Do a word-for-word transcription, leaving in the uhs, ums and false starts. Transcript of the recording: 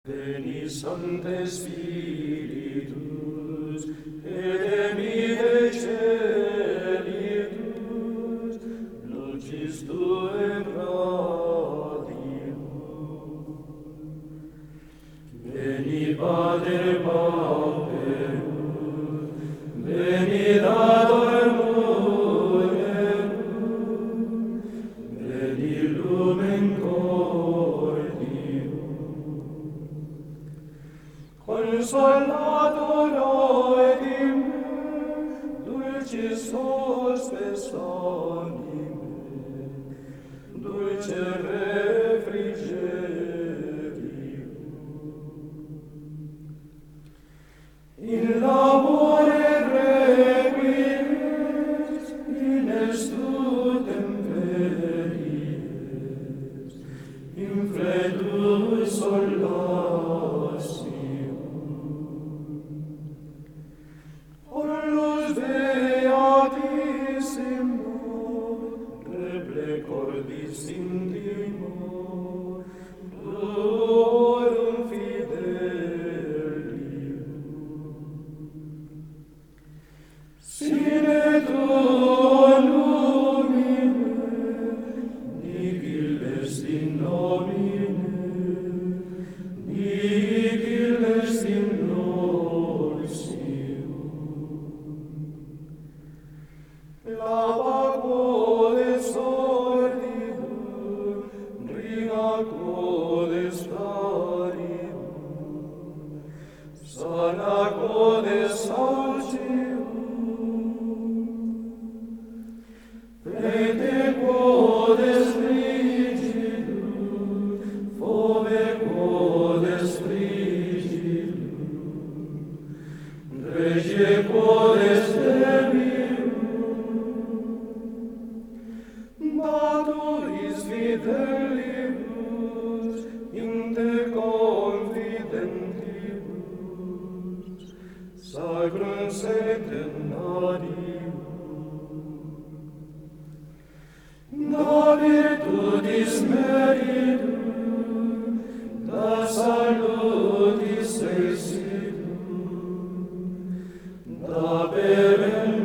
Veni Sancte Spiritus, et emite celitus, lucis Tuae radium. Veni Pater Pauperus, veni Dator Mulierum, veni Lumen Cordium. Consolator oedim me, dulcis hospes anime, dulce refrigerium. In labore requies, in estu temperies, in fredus solasi. Orlus beatissimo, reble cordis intimo, tuorum fidelium. Sine tuo lumine, nihil est in nomine, nihil est in nolsium. Lava codes ordidum, riga codes paridum, sana codes saucium. Prete codes frigidum, fove codes frigidum, regie codes debium. Maturis fidelibus, in te confidentibus, sacrum septennarium. Da virtutis meritum, da salutis exidum, da per